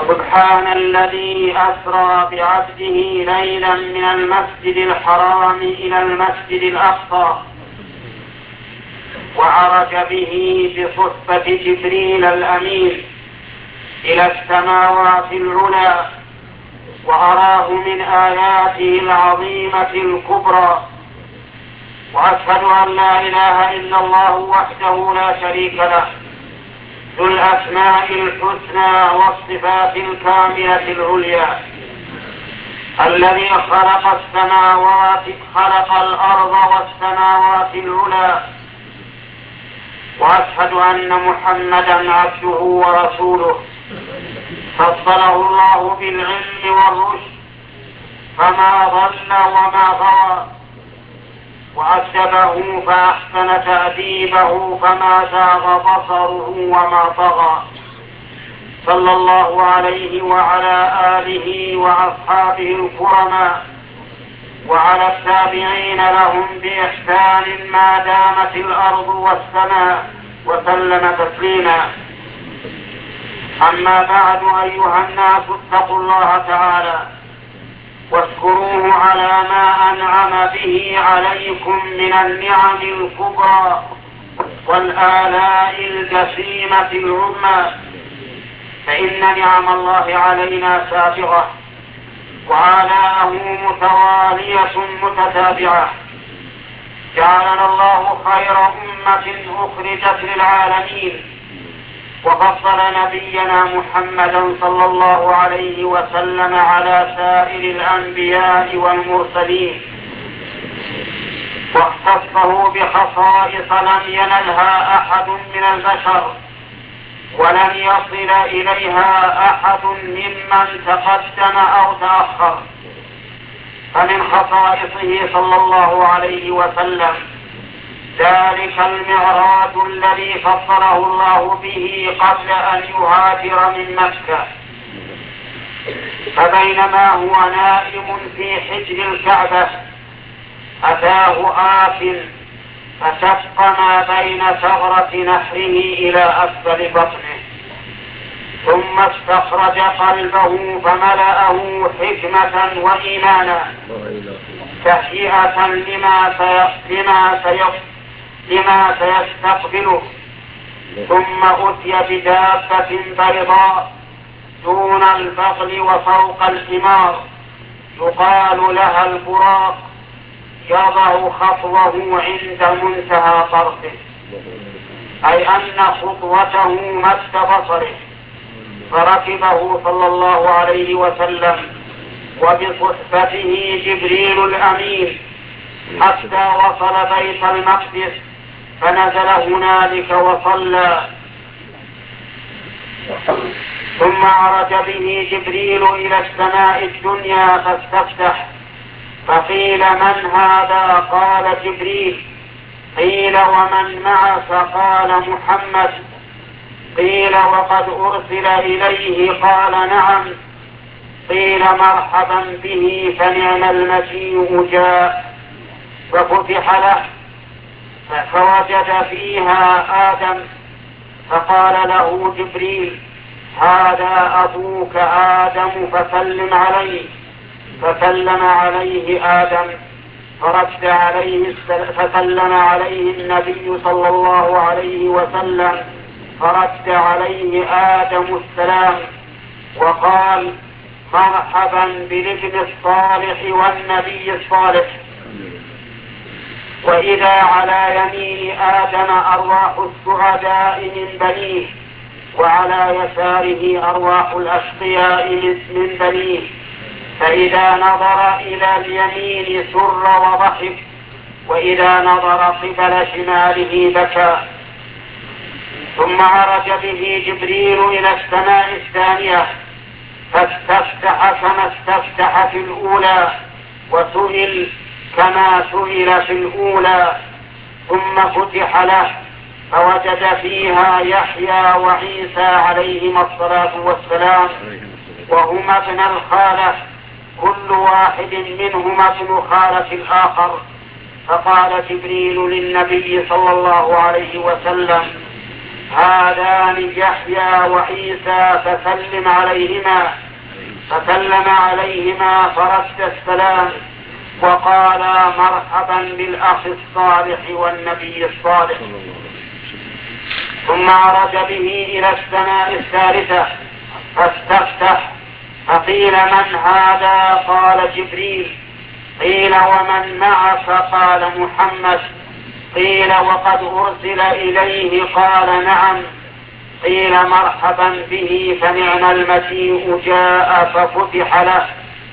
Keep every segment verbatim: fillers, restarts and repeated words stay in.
سبحان الذي أسرى بعبده ليلا من المسجد الحرام إلى المسجد الأقصى وعرج به بصحبة جبريل الأمين إلى السماوات العلى وأراه من آياته العظيمة الكبرى. وأشهد أن لا إله إلا الله وحده لا شريك له ذو الأسماء الحسنى والصفات الكاملة العليا، الذي خلق السماوات خلق الأرض والسماوات العلى. وأشهد أن محمدا عبده ورسوله فضله الله بالعلم والرشد فما ضل وما غوى، وأدبه فأحسن تأديبه فما زاغ بصره وما طغى، صلى الله عليه وعلى آله وأصحابه الكرماء وعلى التابعين لهم بإحسان ما دامت الأرض والسماء وسلم تسليما. أما بعد، أيها الناس اتقوا الله تعالى واشكروه على ما أنعم به عليكم من النعم الكبرى والآلاء الجسيمة العظمى، فإن نعم الله علينا سابغة وآلاءه متوالية متتابعة. جعلنا الله خير أمة أخرجت للعالمين، وفضل نبينا محمدا صلى الله عليه وسلم على سائر الأنبياء والمرسلين، واختصه بخصائص لم ينلها أحد من البشر ولن يصل إليها أحد ممن تقدم أو تأخر. فمن خصائصه صلى الله عليه وسلم ذلك المعراج الذي فضله الله به قبل أن يهاجر من مكة، فبينما هو نائم في حجر الكعبة أتاه آت فشق ما بين ثغرة نحره إلى أسفل بطنه، ثم استخرج قلبه فملأه حكمة وإيمانا تهيئة لما لما لما سيستقبله. ثم أتي بدابة بيضاء دون البغل وفوق الحمار يقال لها البراق، يضع خطوه عند منتهى طرفه، أي أن خطوته مد بصره، فركبه صلى الله عليه وسلم وبصحبته جبريل الأمين حتى وصل بيت المقدس فنزل هنالك وصلى. ثم عرج به جبريل إلى السماء الدنيا فاستفتح، فقيل من هذا؟ قال جبريل. قيل ومن معك؟ قال محمد. قيل وقد أرسل إليه؟ قال نعم. قيل مرحبا به، فنعم المجيء جاء. ففتح له فوجد فيها آدم، فقال له جبريل هذا أبوك آدم فسلم عليه. فسلم عليه آدم فرد عليه فسلم عليه النبي صلى الله عليه وسلم فرد عليه آدم السلام وقال مرحبا بالابن الصالح والنبي الصالح. وإذا على يمين آدم أرواح السعداء من بنيه، وعلى يساره أرواح الأشقياء من بنيه، فإذا نظر إلى اليمين سر وضحك، وإذا نظر قبل شماله بكى. ثم عرج به جبريل إلى السماء الثانية فاستفتح كما استفتح في الأولى، وسئل كما سئل في الأولى. ثم فتح له فوجد فيها يحيى وعيسى عليهما الصلاة والسلام، وهما ابن الخالة، كل واحد منهما ابن خالة الآخر. فقال جبريل للنبي صلى الله عليه وسلم هذان يحيى وعيسى فسلم عليهما فسلم عليهما فرد السلام وقال مرحبا بالأخ الصالح والنبي الصالح. ثم عرج به إلى السماء الثالثة فاستفتح فقيل من هذا؟ قال جبريل. قيل ومن معك؟ قال محمد. قيل وقد أرسل إليه؟ قال نعم. قيل مرحبا به فنعم المجيء جاء ففتح له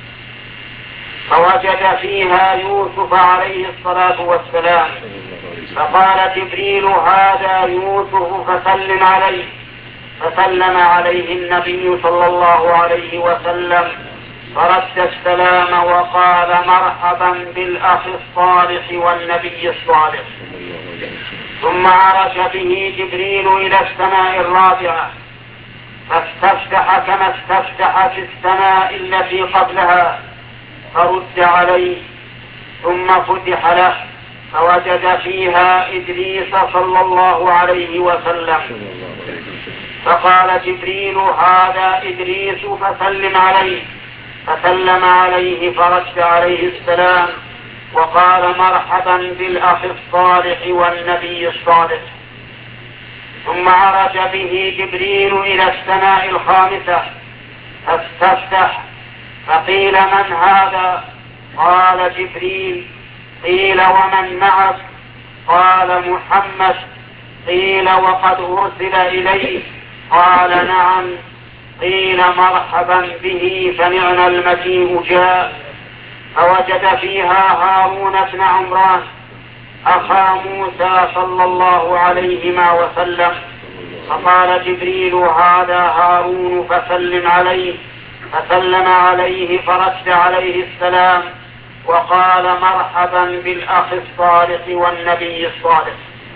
فوجد فيها يوسف عليه الصلاة والسلام فقال جبريل هذا يوسف فسلم عليه فسلم عليه النبي صلى الله عليه وسلم فرد السلام وقال مرحبا بالأخ الصالح والنبي الصالح. ثم عرج به جبريل إلى السماء الرابعة فاستفتح كما استفتح في السماء التي قبلها فرد عليه ثم فتح له فوجد فيها إدريس صلى الله عليه وسلم فقال جبريل هذا إدريس فسلم عليه فسلم عليه فرد عليه السلام وقال مرحبا بالأخ الصالح والنبي الصالح. ثم عرج به جبريل إلى السماء الخامسة فاستفتح فقيل من هذا؟ قال جبريل. قيل ومن معك؟ قال محمد. قيل وقد أرسل إليه؟ قال نعم. قيل مرحبا به فنعم المجيء جاء فوجد فيها هارون بن عمران أخا موسى صلى الله عليهما وسلم فقال جبريل هذا هارون فسلم عليه فسلم عليه فرد عليه السلام وقال مرحبا بالأخ الصالح والنبي الصالح.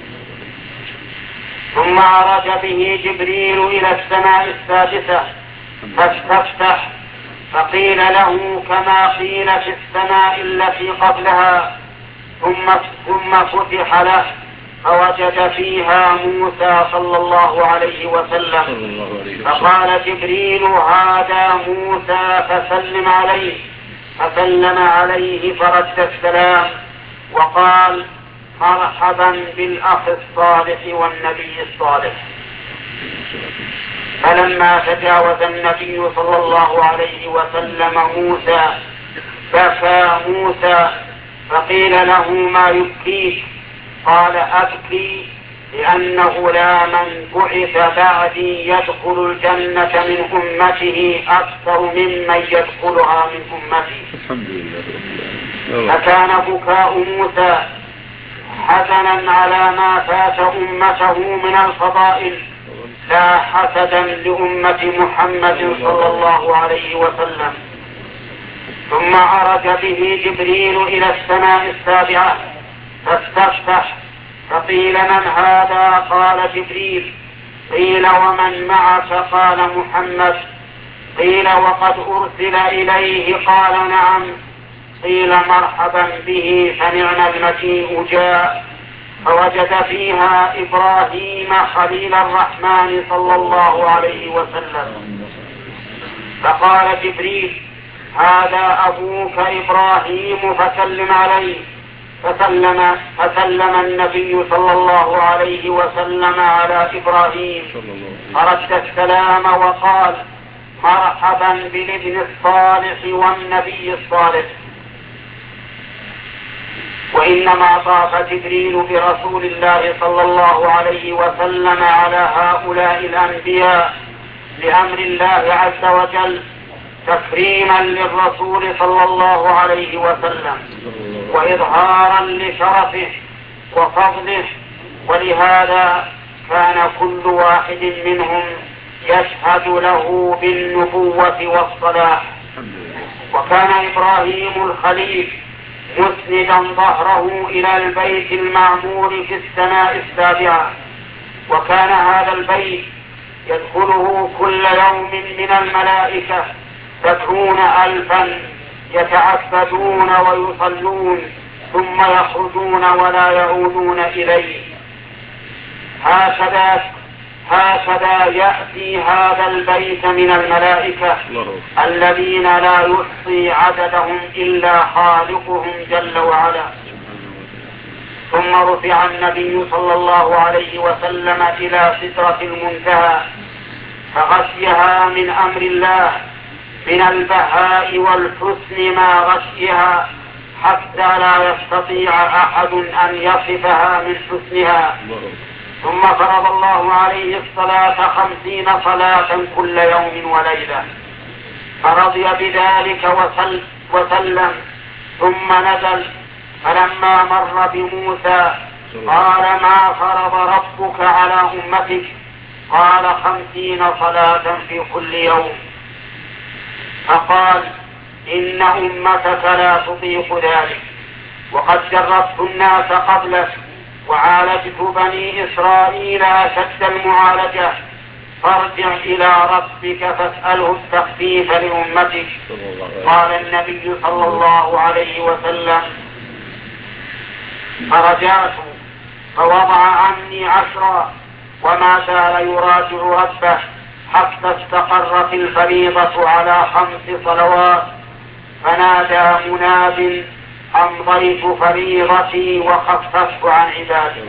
ثم عرج به جبريل إلى السماء السادسة فاستفتح فقيل له كما قيل في السماء التي قبلها ثم ثم فتح له فوجد فيها موسى صلى الله عليه وسلم فقال جبريل هذا موسى فسلم عليه فسلم عليه فرد السلام وقال مرحبا بالأخ الصالح والنبي الصالح. فلما تجاوز النبي صلى الله عليه وسلم موسى بكى موسى فقيل له ما يبكيك؟ قال أبكي لأن غلاما بعث بعدي يدخل الجنة من أمته أكثر ممن يدخلها من أمتي. الحمد لله. فكان بكاء موسى حزنا على ما فات أمته من الفضائل لا حسدا لأمة محمد صلى الله عليه وسلم. ثم عرج به جبريل إلى السماء السابعة فاستفتح فقيل من هذا؟ قال جبريل. قيل ومن معك؟ قال محمد. قيل وقد أرسل إليه؟ قال نعم. قيل مرحبا به فنعم المجيء جاء فوجد فيها إبراهيم خليل الرحمن صلى الله عليه وسلم فقال جبريل هذا أبوك إبراهيم فسلم عليه فسلم, فسلم النبي صلى الله عليه وسلم على إبراهيم فرد السلام وقال مرحبا بالابن الصالح والنبي الصالح. وإنما طاف جبريل برسول الله صلى الله عليه وسلم على هؤلاء الأنبياء بأمر الله عز وجل تكريما للرسول صلى الله عليه وسلم وإظهارا لشرفه وفضله، ولهذا كان كل واحد منهم يشهد له بالنبوة والصلاح. وكان إبراهيم الخليل مسندا ظهره إلى البيت المعمور في السماء السابعة، وكان هذا البيت يدخله كل يوم من الملائكة سبعون ألفا يتعبدون ويصلون ثم يخرجون ولا يعودون إليه. هكذا هكذا يأتي هذا البيت من الملائكة الذين لا يحصي عددهم إلا خالقهم جل وعلا. ثم رفع النبي صلى الله عليه وسلم إلى سدرة المنتهى فغشيها من أمر الله من البهاء والحسن ما غشيها حتى لا يستطيع أحد أن يصفها من حسنها. ثم فرض الله عليه الصلاة خمسين صلاة كل يوم وليلة فرضي بذلك وسلم. ثم نزل فلما مر بموسى قال ما فرض ربك على أمتك؟ قال خمسين صلاة في كل يوم. فقال إن أمتك لا تطيق ذلك وقد جربت الناس قبلك وعالجت بني إسرائيل أشد المعالجة فارجع إلى ربك فاسأله التخفيف لأمتك. قال النبي صلى الله عليه وسلم فرجعت فوضع عني عشرا وما زال يراجع ربه حتى استقرت الفريضة على خمس صلوات فنادى مناد أمضيت فريضتي وخففت عن عبادي.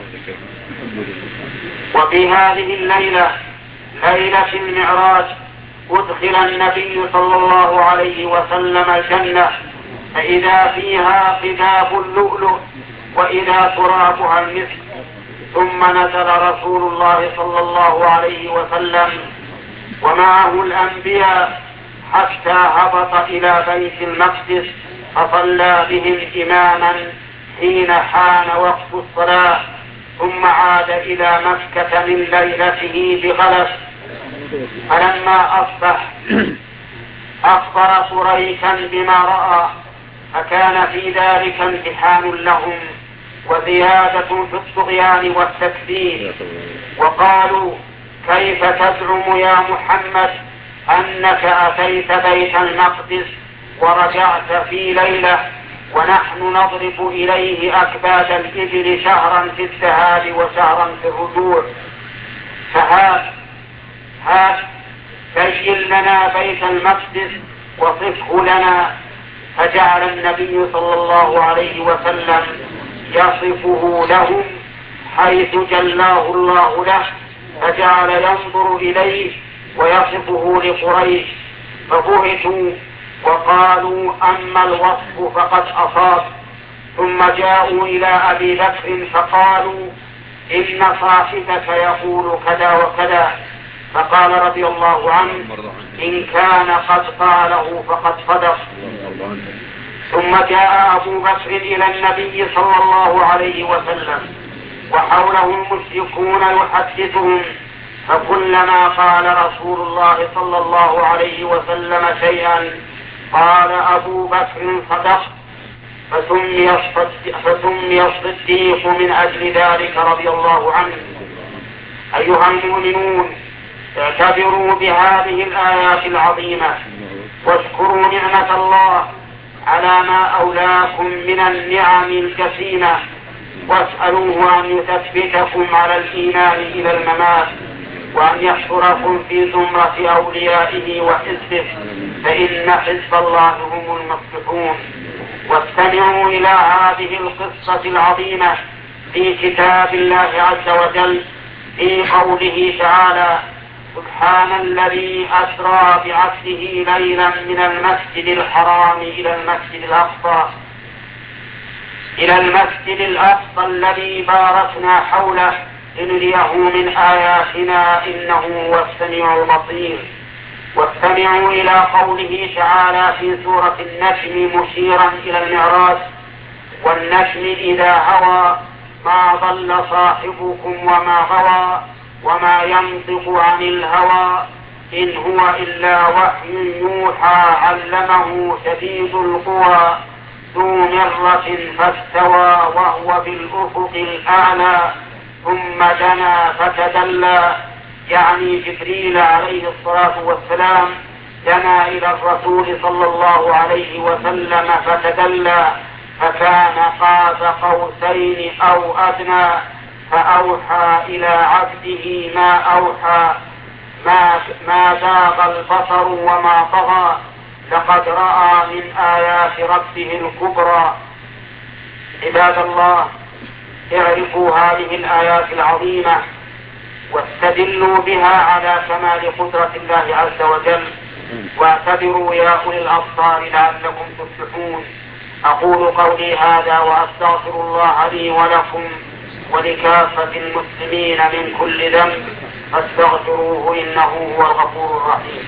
وفي هذه الليلة ليلة المعراج أدخل النبي صلى الله عليه وسلم الجنة فإذا فيها قذاب اللؤلؤ وإذا ترابها المسك. ثم نزل رسول الله صلى الله عليه وسلم ومعه الأنبياء حتى هبط إلى بيت المقدس فصلى بهم إماما حين حان وقت الصلاة ثم عاد إلى مكة من ليلته بغلس. فلما أصبح أخبر قريشا بما رأى فكان في ذلك امتحان لهم وزيادة في الطغيان والتكذيب. وقالوا كيف تزعم يا محمد أنك أتيت بيت المقدس ورجعت في ليلة ونحن نضرب إليه أكباد الإبل شهرا في الذهاب وشهرا في الرجوع؟ فهات هات بين لنا بيت المقدس وصفه لنا. فجعل النبي صلى الله عليه وسلم يصفه لهم حيث جلاه الله له فجعل ينظر إليه ويصفه لقريش فبهتوا وقالوا أما الوصف فقد أصاب. ثم جاءوا إلى أبي بكر فقالوا إن صاحبك يقول كذا وكذا. فقال رضي الله عنه إن كان قد قاله فقد صدق. ثم جاء أبو بكر إلى النبي صلى الله عليه وسلم وحوله المشركون يحدثهم فكلما قال رسول الله صلى الله عليه وسلم شيئا قال أبو بكر صدق فسمي الصديق من أجل ذلك رضي الله عنه. أيها المؤمنون اعتبروا بهذه الآيات العظيمة واشكروا نعمة الله على ما أولاكم من النعم الجسيمة واسألوه أن يثبتكم على الإيمان إلى الممات وأن يحشركم في زمرة أوليائه وحزبه فإن حزب الله هم المفلحون. واستمعوا إلى هذه القصة العظيمة في كتاب الله عز وجل في قوله تعالى سبحان الذي أسرى بعبده ليلا من المسجد الحرام إلى المسجد الأقصى إلى المسجد الأقصى الذي باركنا حوله لنريه من آياتنا إنه هو السميع البصير. واستمعوا إلى قوله تعالى في سورة النجم مشيرا إلى المعراج والنجم إذا هوى ما ضل صاحبكم وما غوى وما ينطق عن الهوى إن هو إلا وحي يوحى علمه شديد القوى ذو مرة فاستوى وهو بالأفق الأعلى ثم دنا فتدلى يعني جبريل عليه الصلاة والسلام دنا إلى الرسول صلى الله عليه وسلم فتدلى فكان قاب قوسين أو أدنى فأوحى إلى عبده ما أوحى ما, ما زاغ البصر وما طغى لقد رأى من آيات ربه الكبرى. عباد الله، اعرفوا هذه الآيات العظيمة واستدلوا بها على كمال قدرة الله عز وجل، واعتبروا يا أولي الأبصار لعلكم تفلحون. أقول قولي هذا وأستغفر الله لي ولكم ولكافة المسلمين من كل ذنب فاستغفروه إنه هو الغفور الرحيم.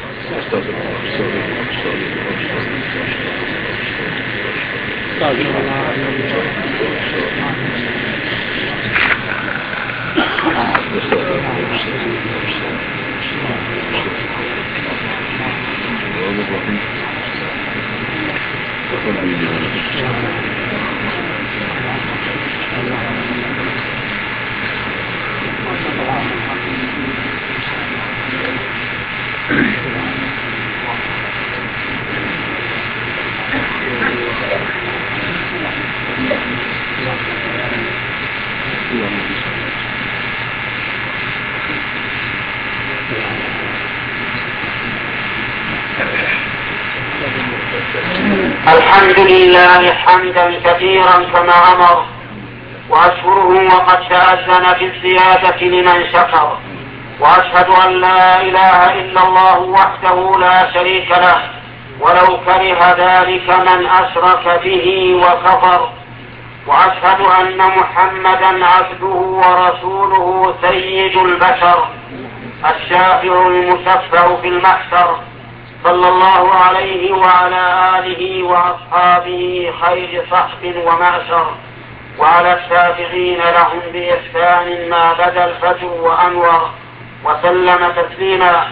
الحمد لله حمدا كثيرا كما أمر، وأشكره وقد تأذن بالزيادة لمن شكر، وأشهد أن لا إله إلا الله وحده لا شريك له ولو كره ذلك من أشرك به وكفر، وأشهد أن محمدا عبده ورسوله سيد البشر الشافع المشفع في المحشر، صلى الله عليه وعلى آله وأصحابه خير صحب ومعشر، وعلى التابعين لهم بإحسان ما بدا الفجر وأنور، وسلم تسليما.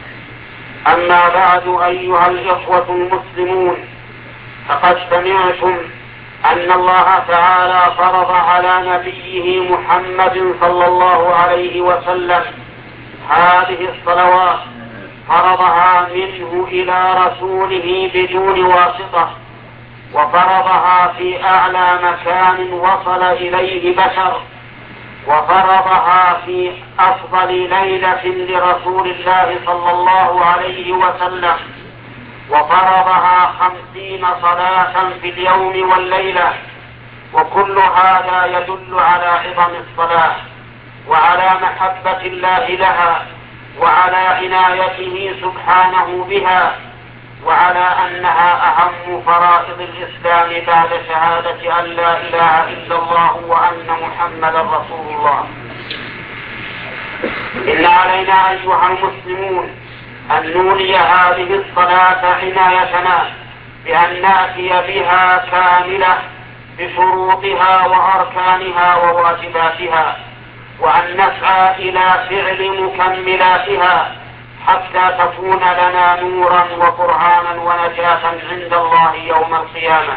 أما بعد، أيها الإخوة المسلمون، فقد سمعتم أن الله تعالى فرض على نبيه محمد صلى الله عليه وسلم هذه الصلوات، فرضها منه إلى رسوله بدون واسطة، وفرضها في أعلى مكان وصل إليه بشر، وفرضها في أفضل ليلة لرسول الله صلى الله عليه وسلم، وفرضها خمسين صلاة في اليوم والليلة. وكل هذا يدل على عظم الصلاة وعلى محبة الله لها وعلى عنايته سبحانه بها، وعلى أنها أهم فرائض الإسلام بعد شهادة أن لا إله إلا الله وأن محمدا رسول الله. إن علينا أيها المسلمون أن نولي هذه الصلاة عنايتنا بأن نأتي بها كاملة بشروطها وأركانها وواجباتها، وأن نسعى إلى فعل مكملاتها حتى تكون لنا نورا وقرآنا ونجاة عند الله يوم القيامة.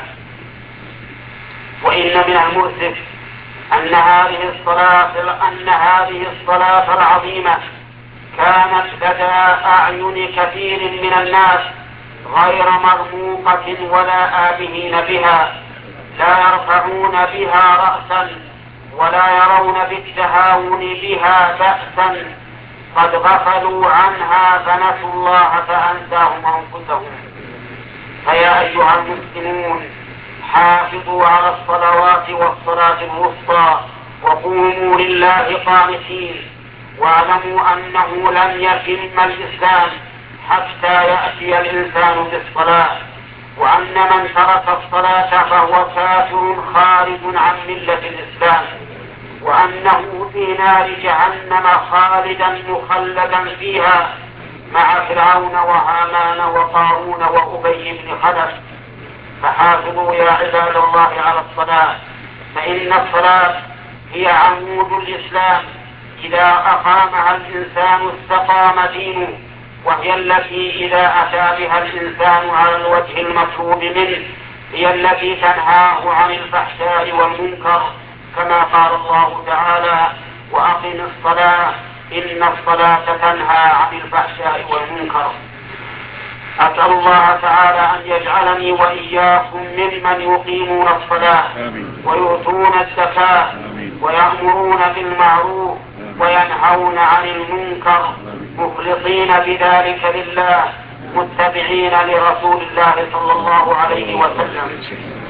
وإن من المؤسف أن هذه الصلاة أن هذه الصلاة العظيمة كانت لدى أعين كثير من الناس غير مرموقة ولا آبهين بها، لا يرفعون بها رأسا ولا يرون بالتهاون بها بأسا، قد غفلوا عنها فنسوا الله فأنساهم أنفسهم. فيا أيها المسلمون، حافظوا على الصلوات والصلاة الوسطى وقوموا لله قانتين، واعلموا أنه لن يتم الإسلام حتى يأتي الإنسان بالصلاة، وأن من ترك الصلاة فهو كافر خارج عن ملة الإسلام، وأنه في نار جهنم خالدا مخلدا فيها مع فرعون وهامان وقارون وأبي بن خلف. فحافظوا يا عباد الله على الصلاة، فإن الصلاة هي عمود الإسلام، إذا أقامها الإنسان استقام دينه، وهي التي إذا أتى بها الإنسان على الوجه المطلوب منه هي التي تنهاه عن الفحشاء والمنكر، كما قال الله تعالى: وأقم الصلاة إن الصلاة تنهى عن الفحشاء والمنكر. أسأل الله تعالى أن يجعلني وإياكم ممن يقيمون الصلاة ويؤتون الزكاة ويأمرون بالمعروف وينهون عن المنكر مخلصين بذلك لله متبعين لرسول الله صلى الله عليه وسلم.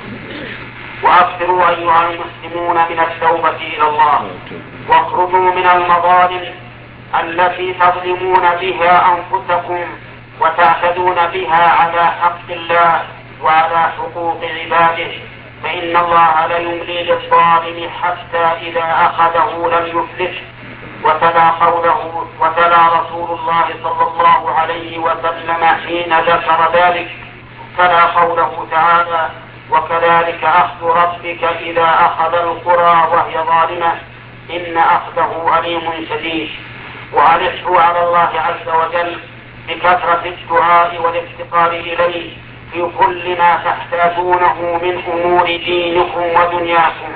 وأكثروا أيها المسلمون من التوبة إلى الله واخرجوا من المظالم التي تظلمون بها أنفسكم وتعتدون بها على حق الله وعلى حقوق عباده، فإن الله لا يملي للظالم حتى إذا أخذه لم يفلته. وتلا قوله وتلا رسول الله صلى الله عليه وسلم حين ذكر ذلك تلا قوله تعالى: وكذلك أخذ ربك إذا أخذ القرى وهي ظالمة إن أخذه أليم شديد. وألحوا على الله عز وجل بكثرة الدعاء والافتقار إليه في كل ما تحتاجونه من أمور دينكم ودنياكم.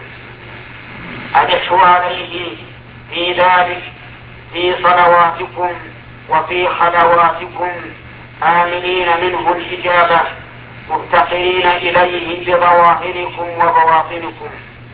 ألحوا عليه في ذلك في صلواتكم وفي خلواتكم آمنين منه الإجابة مفتقرين إليه بظواهركم وبواطنكم.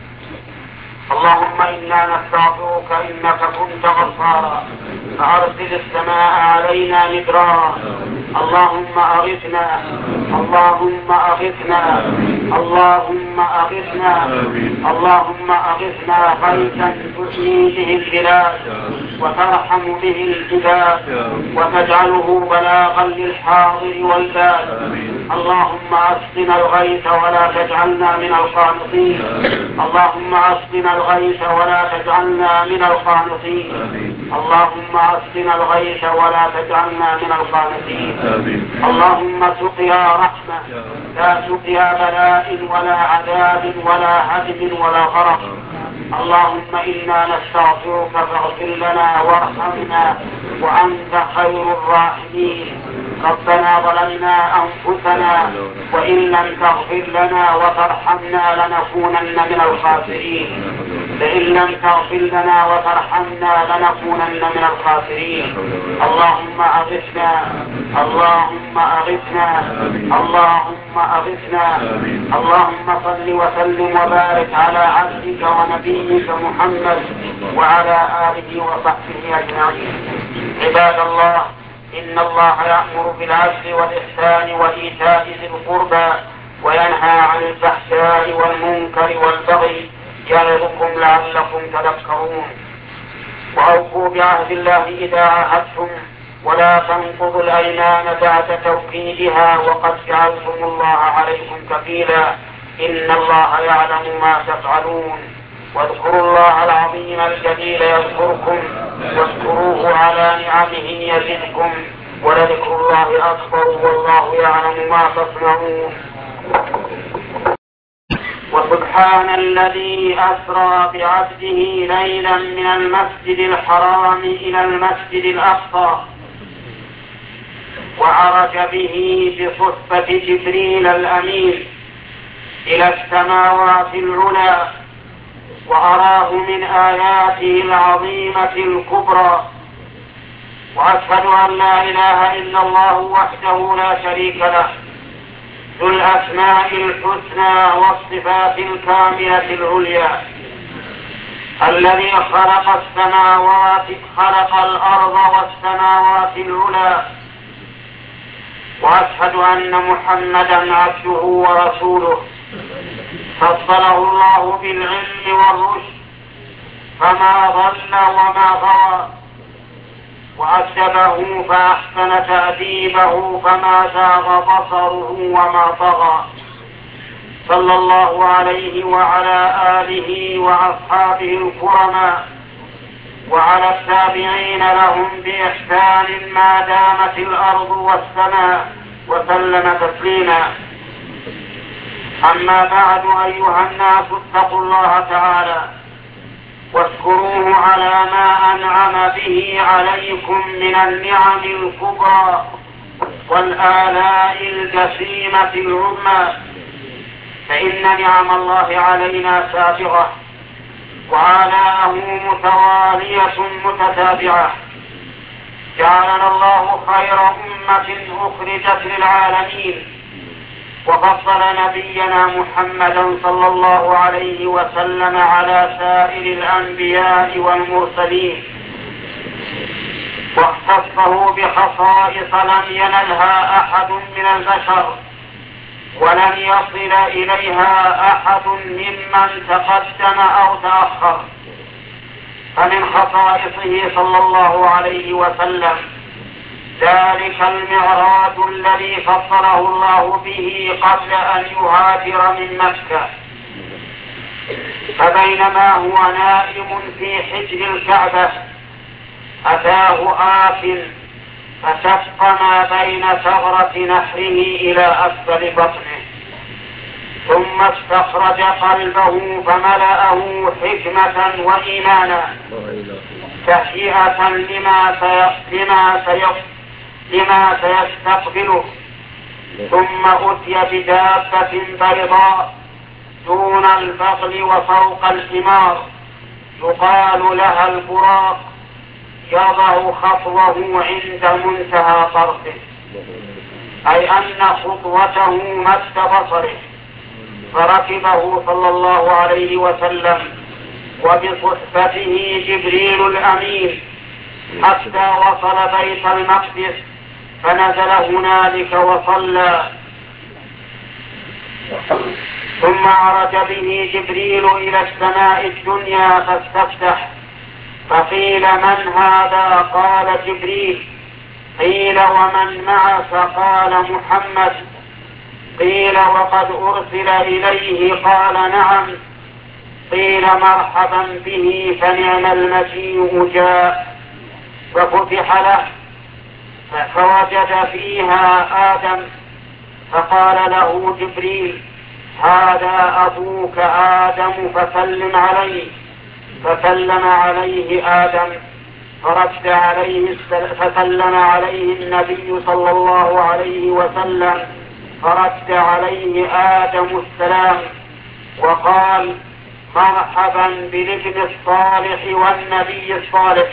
اللهم إنا نستغفرك إنك كنت غفارا فأرسل السماء علينا مدرارا. اللهم أغثنا اللهم أغثنا اللهم أغثنا اللهم أغثنا غيثا تحيي به البلاد وترحم به العباد وتجعله بلاغا للحاضر والباد. اللهم أسقنا الغيث ولا تجعلنا من القانطين. اللهم أسقنا الغيث ولا تجعلنا من القانطين. اللهم أسقنا الغيث ولا تجعلنا من القانطين. اللهم سقيا رحمة لا سقيا بلاء ولا عذاب ولا هدم ولا غرق. اللهم إنا نستغفرك فاغفر لنا وارحمنا وأنت خير الراحمين. ربنا ظلمنا أنفسنا وإن لم تغفر لنا وترحمنا لنكونن من الخاسرين. لئن لم تغفر لنا وترحمنا لنكونن من الخاسرين. اللهم أغثنا اللهم أغثنا اللهم أغثنا. اللهم صل وسلم وبارك على عبدك ونبيك محمد وعلى آله وصحبه أجمعين. عباد الله، إن الله يأمر بالعدل والإحسان وإيتاء ذي القربى وينهى عن الفحشاء والمنكر والبغي يعظكم لعلكم تذكرون. وأوفوا بعهد الله إذا عاهدتم ولا تنقضوا الأيمان بعد توكيدها وقد جعلتم الله عليكم كفيلا إن الله يعلم ما تفعلون. واذكروا الله العظيم الجليل يذكركم واذكروه على نعمه يزدكم ولذكر الله أكبر والله يعلم ما تصنعون. وسبحان الذي أسرى بعبده ليلا من المسجد الحرام إلى المسجد الأقصى وعرج به بصحبة جبريل الأمين إلى السماوات العلى وأراه من آياته العظيمة الكبرى. وأشهد أن لا إله إلا الله وحده لا شريك له ذو الأسماء الحسنى والصفات الكاملة العليا الذي خلق السماوات خلق الأرض والسماوات العلى. وأشهد أن محمدا عبده ورسوله فضله الله بالعلم والرشد فما ضل وما غوى وأدبه فأحسن تأديبه فما زاغ بصره وما طغى. صلى الله عليه وعلى آله وأصحابه الكرماء وعلى التابعين لهم بإحسان ما دامت الأرض والسماء وسلم تسليما. أما بعد، أيها الناس اتقوا الله تعالى واشكروه على ما أنعم به عليكم من النعم الكبرى والآلاء الجسيمة العظمى، فإن نعم الله علينا سابغة وآلاءه متوالية متتابعة. جعلنا الله خير أمة أخرجت للعالمين وفضل نبينا محمدا صلى الله عليه وسلم على سائر الأنبياء والمرسلين، واختصه بخصائص لم ينلها أحد من البشر ولن يصل إليها أحد ممن تقدم أو تأخر. فمن خصائصه صلى الله عليه وسلم ذلك المعراج الذي فضله الله به قبل أن يهاجر من مكة، فبينما هو نائم في حجر الكعبة أتاه آت فشق ما بين ثغرة نحره إلى أسفل بطنه، ثم استخرج قلبه فملأه حكمة وإيمانا تهيئة لما لما لما سيستقبله. ثم أتي بدابة بيضاء دون البغل وفوق الحمار يقال لها البراق، يضع خطوه عند منتهى طرفه، أي أن خطوته مد بصره، فركبه صلى الله عليه وسلم وبصحبته جبريل الأمين حتى وصل بيت المقدس، فنزل هنالك وصلى. ثم عرج به جبريل إلى السماء الدنيا فاستفتح، فقيل من هذا؟ قال جبريل. قيل ومن معك؟ قال محمد. قيل وقد أرسل إليه؟ قال نعم. قيل مرحبا به، فنعم المجيء جاء. ففتح له فوجد فيها آدم، فقال له جبريل هذا أبوك آدم فسلم عليه. فسلم عليه آدم فرد عليه فسلم عليه النبي صلى الله عليه وسلم فرد عليه آدم السلام وقال مرحبا بالابن الصالح والنبي الصالح.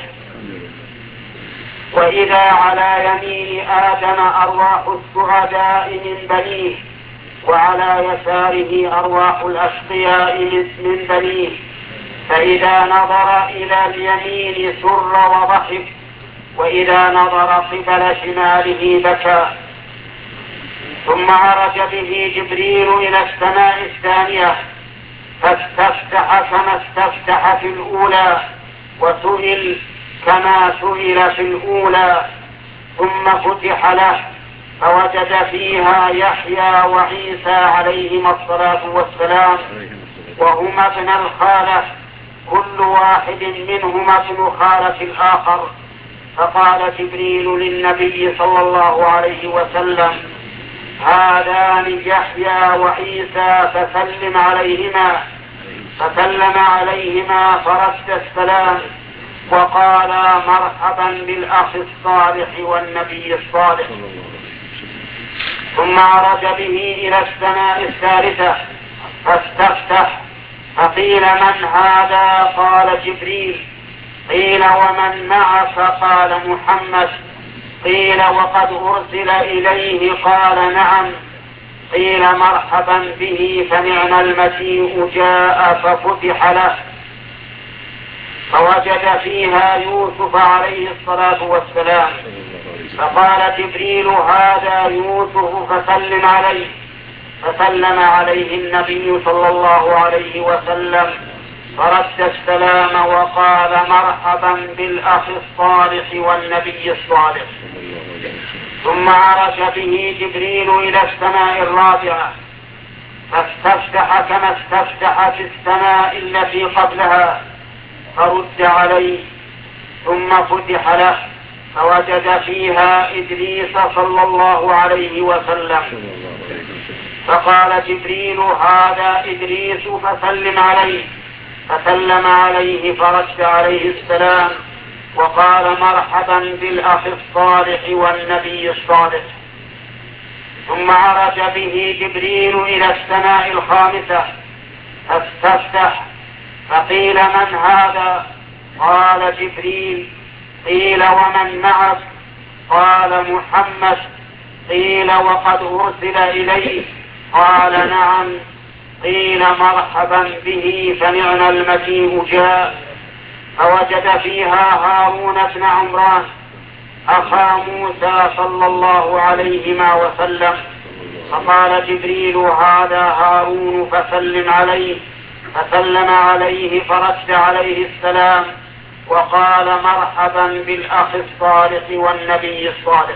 وإذا على يمين آدم أرواح السعداء من بنيه، وعلى يساره أرواح الأشقياء من بنيه، فإذا نظر إلى اليمين سر وضحك، وإذا نظر قبل شماله بكى. ثم عرج به جبريل إلى السماء الثانية فاستفتح كما استفتح في الأولى، وسئل كما سئل في الأولى. ثم فتح له فوجد فيها يحيى وعيسى عليهما الصلاة والسلام، وهما ابن الخالة، كل واحد منهما ابن خالة الآخر. فقال جبريل للنبي صلى الله عليه وسلم هذان يحيى وعيسى فسلم عليهما. فسلم عليهما فرد السلام وقال مرحبا بالأخ الصالح والنبي الصالح. ثم عرج به إلى السماء الثالثة فاستفتح، فقيل من هذا؟ قال جبريل. قيل ومن معك؟ قال محمد. قيل وقد أرسل إليه؟ قال نعم. قيل مرحبا به، فنعم المجيء جاء. ففتح له فوجد فيها يوسف عليه الصلاة والسلام، فقال جبريل هذا يوسف فسلم عليه. فسلم عليه النبي صلى الله عليه وسلم فرد السلام وقال مرحبا بالأخ الصالح والنبي الصالح. ثم عرج به جبريل إلى السماء الرابعة فاستفتح كما استفتح في السماء التي قبلها، فرد عليه. ثم فتح له فوجد فيها إدريس صلى الله عليه وسلم، فقال جبريل هذا إدريس فسلم عليه. فسلم عليه فرد عليه السلام وقال مرحبا بالأخ الصالح والنبي الصالح. ثم عرج به جبريل إلى السماء الخامسة فاستفتح، فقيل من هذا؟ قال جبريل. قيل ومن معك؟ قال محمد. قيل وقد أرسل إليه؟ قال نعم. قيل مرحبا به فنعم المجيء جاء. فوجد فيها هارون بن عمران أخا موسى صلى الله عليهما وسلم. فقال جبريل هذا هارون فسلم عليه. فسلم عليه فرد عليه السلام وقال مرحبا بالأخ الصالح والنبي الصالح.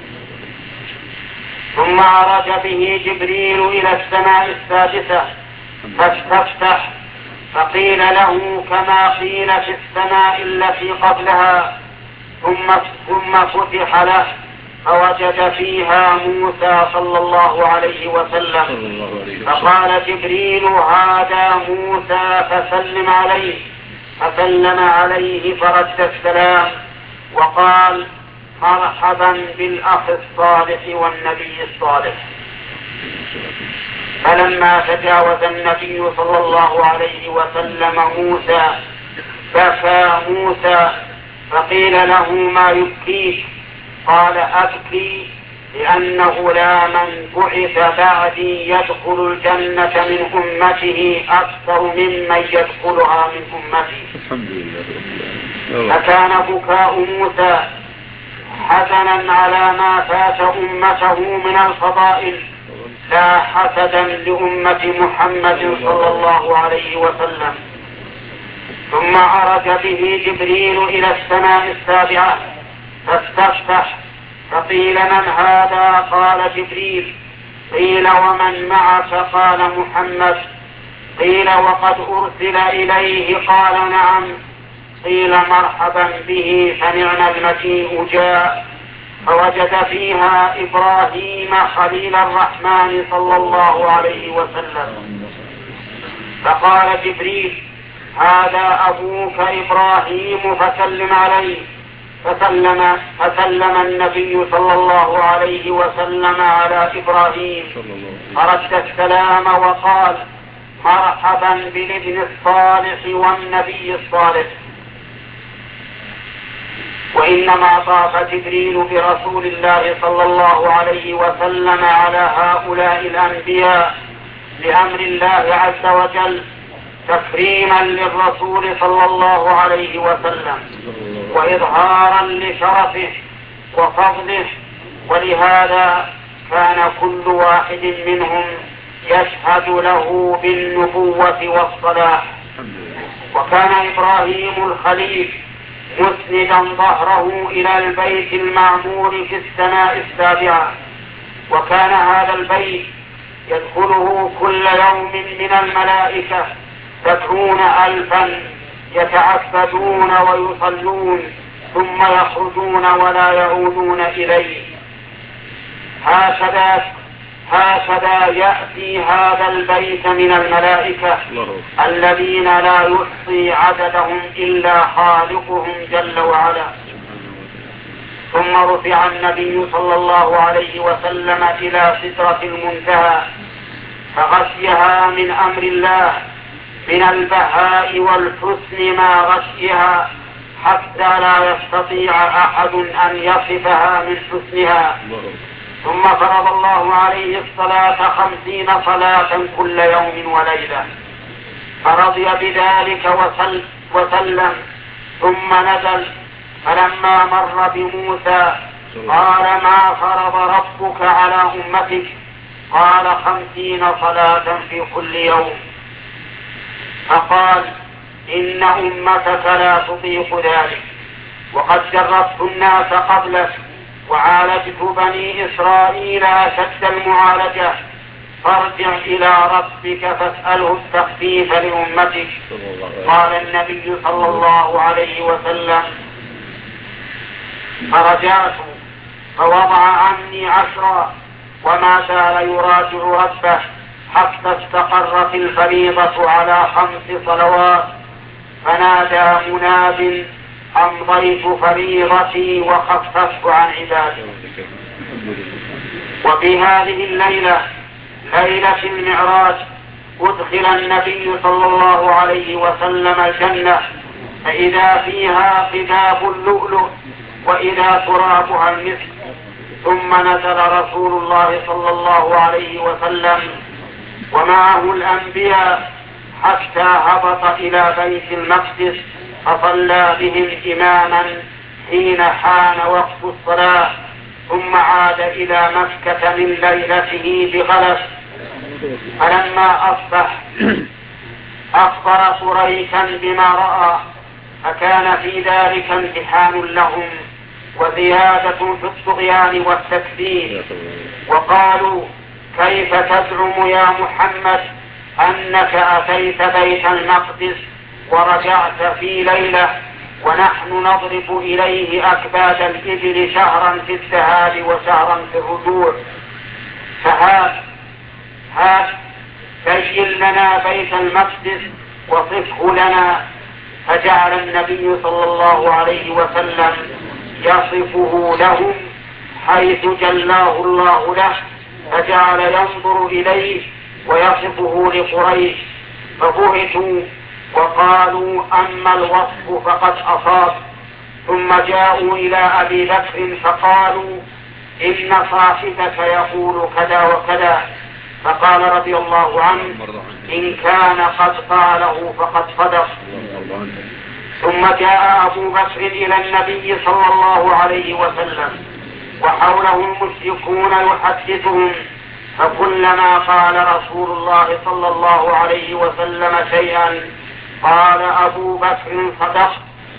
ثم عرج به جبريل إلى السماء السادسة فاستفتح فقيل له كما قيل في السماء التي قبلها. ثم, ثم فتح له فوجد فيها موسى صلى الله عليه وسلم. فقال جبريل هذا موسى فسلم عليه. فسلم عليه فرد السلام وقال مرحبا بالأخ الصالح والنبي الصالح. فلما تجاوز النبي صلى الله عليه وسلم موسى بكى موسى فقيل له ما يبكيك؟ قال أبكي لأن غلاما بعث بعدي يدخل الجنة من أمته أكثر ممن يدخلها من أمتي. الحمد لله. فكان بكاء موسى حزنا على ما فات أمته من الفضائل لا حسدا لأمة محمد صلى الله عليه وسلم. ثم عرج به جبريل إلى السماء السابعة فاستفتح فقيل من هذا؟ قال جبريل. قيل ومن معك؟ قال محمد. قيل وقد أرسل إليه؟ قال نعم. قيل مرحبا به فنعم المجيء جاء. فوجد فيها إبراهيم خليل الرحمن صلى الله عليه وسلم. فقال جبريل هذا أبوك إبراهيم فسلم عليه. فسلم, فسلم النبي صلى الله عليه وسلم على إبراهيم فرد السلام وقال مرحبا بالابن الصالح والنبي الصالح. وإنما طاف جبريل برسول الله صلى الله عليه وسلم على هؤلاء الأنبياء بأمر الله عز وجل تكريما للرسول صلى الله عليه وسلم وإظهارا لشرفه وفضله. ولهذا كان كل واحد منهم يشهد له بالنبوة والصلاح. وكان إبراهيم الخليل مسندا ظهره إلى البيت المعمور في السماء السابعة. وكان هذا البيت يدخله كل يوم من الملائكة سبعون ألفا يتعبدون ويصلون ثم يخرجون ولا يعودون إليه. هكذا هكذا يأتي هذا البيت من الملائكة الذين لا يحصي عددهم إلا خالقهم جل وعلا. ثم رفع النبي صلى الله عليه وسلم إلى سدرة المنتهى فغشيها من أمر الله من البهاء والحسن ما غشيها حتى لا يستطيع أحد أن يصفها من حسنها. ثم فرض الله عليه الصلاة خمسين صلاة كل يوم وليلة فرضي بذلك وسل وسلم. ثم نزل فلما مر بموسى قال ما فرض ربك على أمتك؟ قال خمسين صلاة في كل يوم. فقال إن أمتك لا تطيق ذلك وقد جربت الناس قبلك وعالجت بني إسرائيل أشد المعالجة فارجع إلى ربك فاسأله التخفيف لأمتك. قال النبي صلى الله عليه وسلم فرجعت فوضع عني عشرا وما زال يراجع ربه حتى استقرت الفريضة على خمس صلوات. فنادى مناد أمضيت فريضتي وخففت عن عبادي. وفي هذه الليلة ليلة المعراج أدخل النبي صلى الله عليه وسلم الجنة فإذا فيها قباب اللؤلؤ وإذا ترابها المسك ثم نزل رسول الله صلى الله عليه وسلم ومعه الأنبياء حتى هبط إلى بيت المقدس فصلى بهم إماما حين حان وقت الصلاة، ثم عاد إلى مكة من ليلته بغلس. فلما أصبح أخبر قريشا بما رأى، فكان في ذلك امتحان لهم وزيادة في الطغيان والتكذيب، وقالوا: كيف تزعم يا محمد أنك أتيت بيت المقدس ورجعت في ليلة ونحن نضرب إليه أكباد الإبل شهرا في الذهاب وشهرا في الرجوع؟ فهات هات بين لنا بيت المقدس وصفه لنا. فجعل النبي صلى الله عليه وسلم يصفه لهم حيث جلاه الله له، فجعل ينظر إليه ويصفه لقريش، فبهتوا وقالوا: أما الوصف فقد أصاب. ثم جاءوا إلى أبي بكر فقالوا: إن صاحبك يقول كذا وكذا. فقال رضي الله عنه: إن كان قد قاله فقد صدق. ثم جاء أبو بكر إلى النبي صلى الله عليه وسلم وحوله المشركون يحدثهم، فكلما قال رسول الله صلى الله عليه وسلم شيئا قال أبو بكر صدق،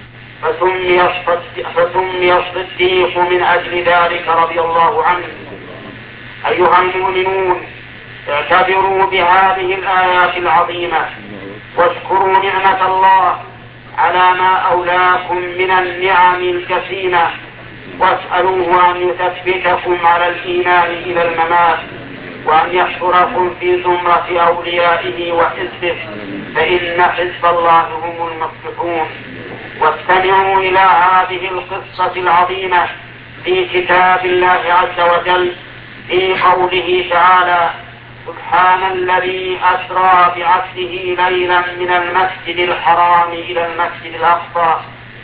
فسمي الصديق من أجل ذلك رضي الله عنه. أيها المؤمنون، اعتبروا بهذه الآيات العظيمة واشكروا نعمة الله على ما أولاكم من النعم الجسيمة، واسألوه أن يثبتكم على الإيمان إلى الممات، وأن يحشركم في زمرة أوليائه وحزبه، فإن حزب الله هم المفلحون. واستمعوا إلى هذه القصة العظيمة في كتاب الله عز وجل في قوله تعالى: سبحان الذي أسرى بعبده ليلا من المسجد الحرام إلى المسجد الأقصى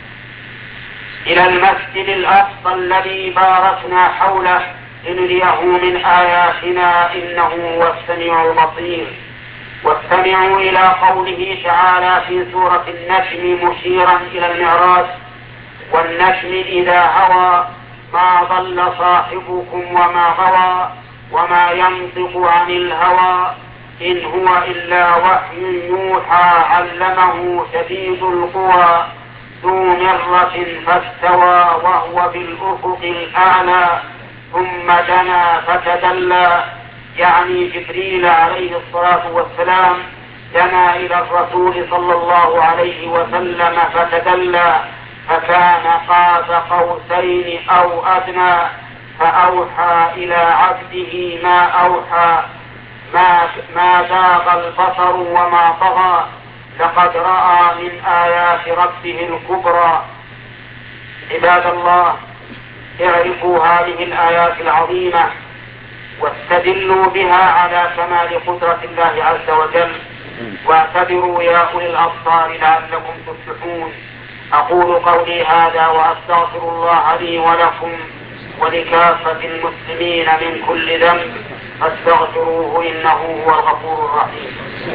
إلى المسجد الأقصى الذي باركنا حوله لنريه من آياتنا إنه هو السميع البصير. واستمعوا إلى قوله تعالى في سورة النجم مشيرا إلى المعراج: والنجم إذا هوى ما ضل صاحبكم وما غوى وما ينطق عن الهوى إن هو إلا وحي يوحى علمه شديد القوى ذو مرة فاستوى وهو بالأفق الأعلى ثم دنا فتدلى، يعني جبريل عليه الصلاة والسلام دنا إلى الرسول صلى الله عليه وسلم فتدلى، فكان قاب قوسين أو أدنى، فأوحى إلى عبده ما أوحى ما, ما زاغ البصر وما طغى، لقد رأى من آيات ربه الكبرى. عباد الله، اعرفوا هذه الآيات العظيمة واستدلوا بها على كمال قدرة الله عز وجل، واعتبروا يا أولي الأبصار لعلكم تفلحون. أقول قولي هذا وأستغفر الله لي ولكم ولكافة المسلمين من كل ذنب، فاستغفروه إنه هو الغفور الرحيم.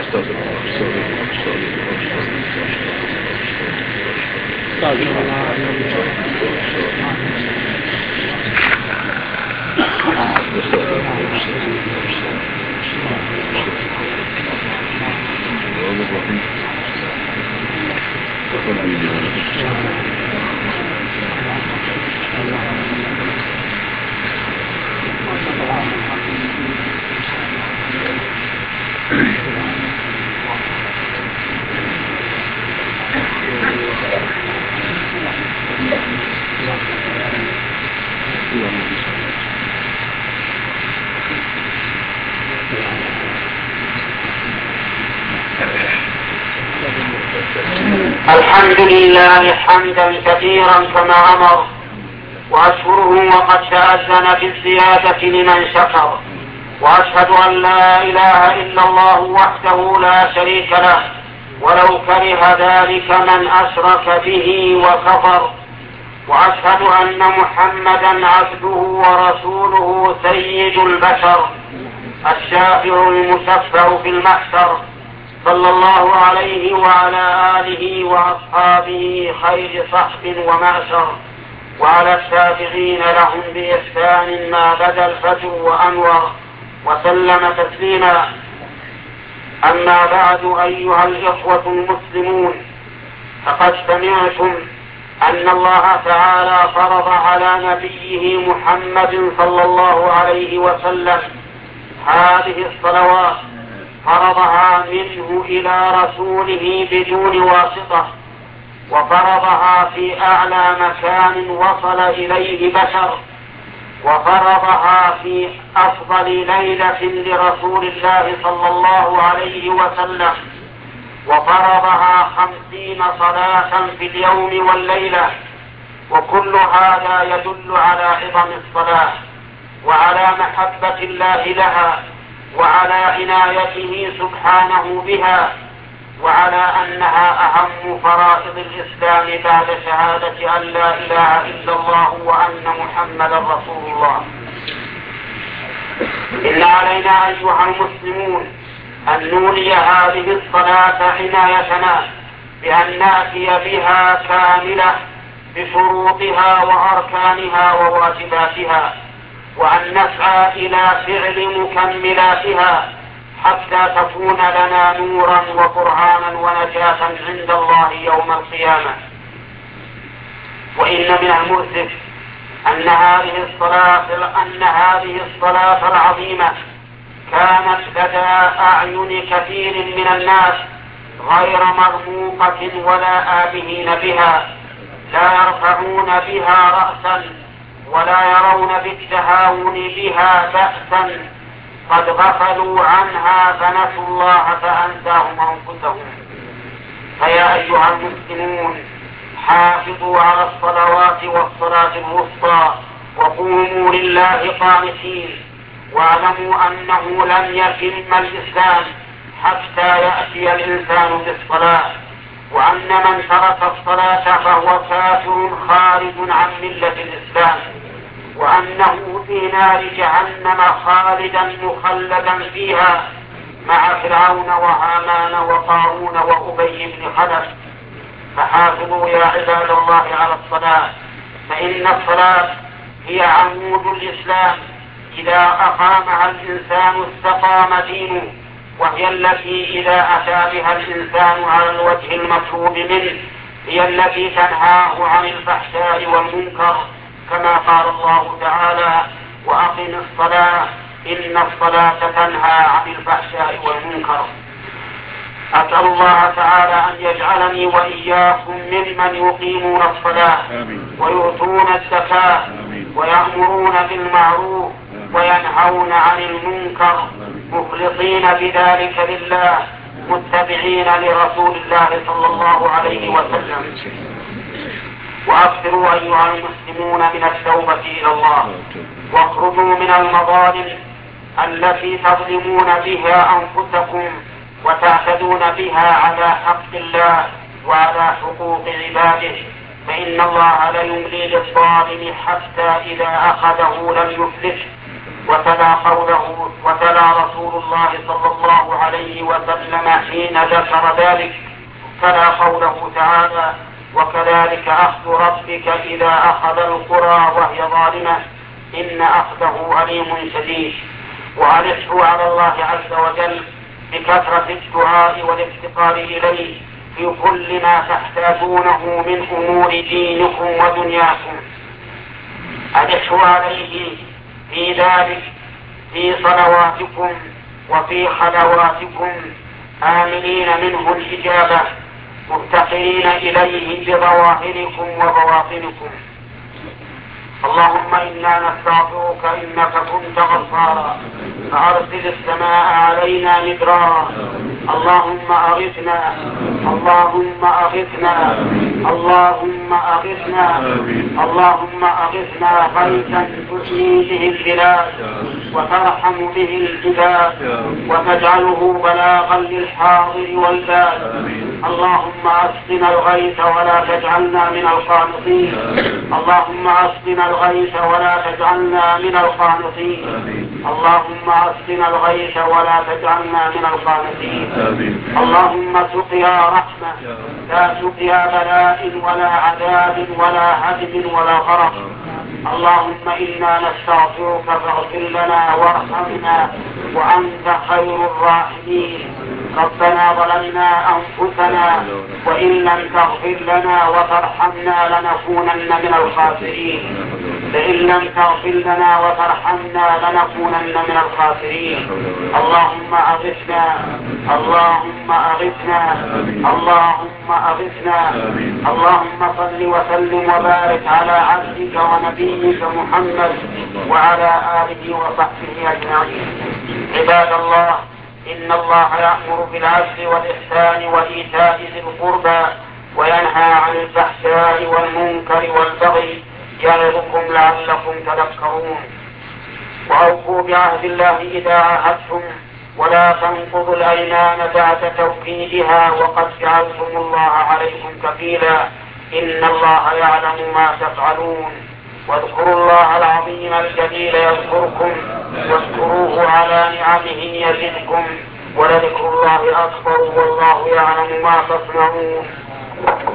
الحمد لله حمدا كثيرا كما أمر، وأشكره وقد تأذن بالزيادة لمن شكر، وأشهد أن لا إله إلا الله وحده لا شريك له ولو كره ذلك من أشرك به وكفر، وأشهد أن محمدا عبده ورسوله سيد البشر الشافع المشفع في المحشر، صلى الله عليه وعلى آله وأصحابه خير صحب ومعشر، وعلى التابعين لهم بإحسان ما بدا الفجر وأنور، وسلم تسليما. أما بعد، أيها الإخوة المسلمون، فقد سمعتم أن الله تعالى فرض على نبيه محمد صلى الله عليه وسلم هذه الصلوات، فرضها منه إلى رسوله بدون واسطة، وفرضها في أعلى مكان وصل إليه بشر، وفرضها في أفضل ليلة لرسول الله صلى الله عليه وسلم، وفرضها خمسين صلاة في اليوم والليلة. وكل هذا يدل على عظم الصلاة وعلى محبة الله لها وعلى عنايته سبحانه بها، وعلى أنها أهم فرائض الإسلام بعد شهادة أن لا إله إلا الله وأن محمدا رسول الله. إن علينا أيها المسلمون أن نولي هذه الصلاة عنايتنا بأن نأتي بها كاملة بشروطها وأركانها وواجباتها، وأن نسعى إلى فعل مكملاتها حتى تكون لنا نورا وقرآنا ونجاة عند الله يوم القيامة. وإن من المؤسف أن هذه الصلاة أن هذه الصلاة العظيمة كانت لدى أعين كثير من الناس غير مرموقة ولا آبهين بها، لا يرفعون بها رأسا ولا يرون بالتهاون بها بأسا، قد غفلوا عنها فنسوا الله فأنساهم أنفسهم. فيا أيها المسلمون، حافظوا على الصلوات والصلاة الوسطى، وقوموا لله قانتين، واعلموا أنه لن يتم الإسلام حتى يأتي الإنسان بالصلاة، وأن من ترك الصلاة فهو كافر خارج عن ملة الإسلام، وأنه في نار جهنم خالدا مخلدا فيها مع فرعون وهامان وقارون وأبي بن خلف. فحافظوا يا عباد الله على الصلاة، فإن الصلاة هي عمود الإسلام، إذا أقامها الإنسان استقام دينه، وهي التي إذا أتى بها الإنسان على الوجه المطلوب منه هي التي تنهاه عن الفحشاء والمنكر، كما قال الله تعالى: وأقم الصلاة إن الصلاة تنهى عن الفحشاء والمنكر. أسأل الله تعالى أن يجعلني وإياكم ممن يقيمون الصلاة ويؤتون الزكاة ويأمرون بالمعروف وينهون عن المنكر، مخلصين بذلك لله، متبعين لرسول الله صلى الله عليه وسلم. وأكثروا أيها المسلمون من التوبة إلى الله، واخرجوا من المظالم التي تظلمون بها أنفسكم وتعتدون بها على حق الله وعلى حقوق عباده، فإن الله لا يملي للظالم حتى إذا أخذه لم يفلته. وتلا قوله وتلا رسول الله صلى الله عليه وسلم حين ذكر ذلك، تلا قوله تعالى: وكذلك أخذ ربك إذا أخذ القرى وهي ظالمة إن أخذه أليم شديد. وألحوا على الله عز وجل بكثرة الدعاء والافتقار إليه في كل ما تحتاجونه من أمور دينكم ودنياكم. ألحوا عليه في ذلك في صلواتكم وفي خلواتكم، آمنين منه الإجابة، مفتقرين إليه بظواهركم وبواطنكم. اللهم إنا نستغفرك إنك كنت غفارا، فأرسل السماء علينا مدرارا. اللهم أغثنا اللهم أغثنا اللهم أغثنا اللهم أغثنا غيثا تحيي به البلاد وترحم به الجبال وتجعله بلاغا للحاضر والباد. اللهم أسقنا الغيث ولا تجعلنا من القانطين اللهم أسقنا الغيث ولا تجعلنا من القانطين اللهم أسقنا الغيث ولا تجعلنا من القانطين. اللهم سقيا رحمة لا سقيا بلاء ولا عذاب ولا هدم ولا غرق. اللهم إنا نستغفرك فاغفر لنا وارحمنا وأنت خير الراحمين. ربنا ظلمنا أنفسنا وإن لم تغفر لنا وترحمنا لنكونن من الخاسرين. لئن لم تغفر لنا وترحمنا لنكونن من الخاسرين. اللهم أغثنا اللهم أغثنا اللهم أغثنا. اللهم صل وسلم وبارك على عبدك ونبيك محمد وعلى آله وصحبه أجمعين. عباد الله، إن الله يأمر بالعدل والإحسان وإيتاء ذي القربى وينهى عن الفحشاء والمنكر والبغي يعظكم لعلكم تذكرون. وأوفوا بعهد الله إذا عاهدتم ولا تنقضوا الأيمان بعد توكيدها وقد جعلتم الله عليكم كفيلا إن الله يعلم ما تفعلون. واذكروا الله العظيم الجليل يذكركم واذكروه على نعمه يزدكم ولذكر الله أكبر والله يعلم ما تصنعون.